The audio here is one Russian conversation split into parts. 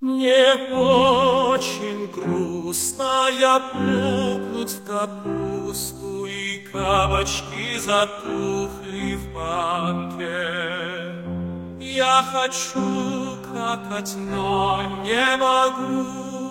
Мне очень грустно, я плюнут в капусту, и кабачки затухли в банке. Я хочу какать, но не могу.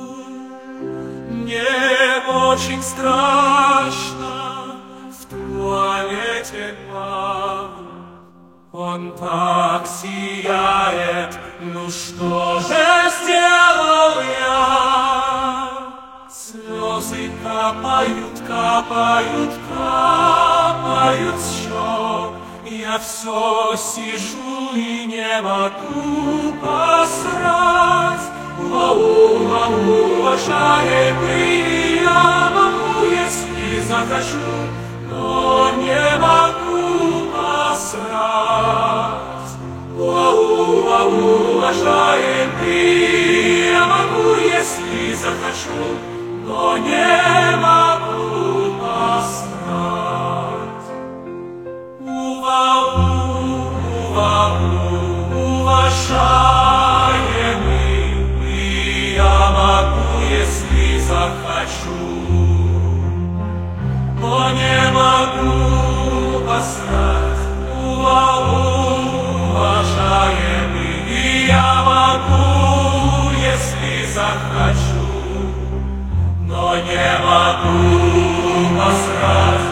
Мне очень страшно в туалете пар. Он так сияет, ну что же сделал я? Слезы капают, капают, капают с щек. Я все сижу и не могу посрать. Уважаемый, я могу, если захочу, но не могу посрать. Уважаемый, я могу, если захочу, но не могу посрать. Уважаемый, я могу, если захочу, но не могу посрать. Уважаемый, я могу, если захочу, но не могу посрать.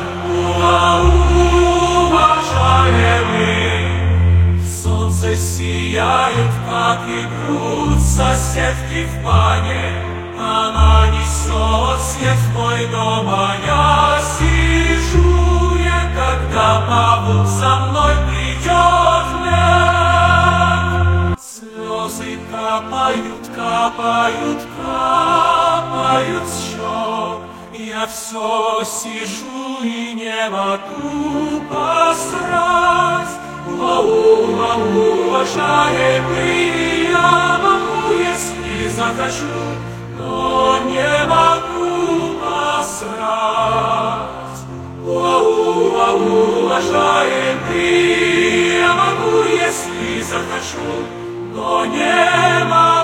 Уважаемый, солнце сияет, как и грудь соседки в бане. Она несет свет в мой дом, а я сижу, когда павук за мной придет вверх. Слезы капают, капают, капают с щек. Я все сижу и не могу посрать. Уважаемый, я могу, если захочу, но не могу посрать. Уважаемый, я могу, если захочу, но не могу.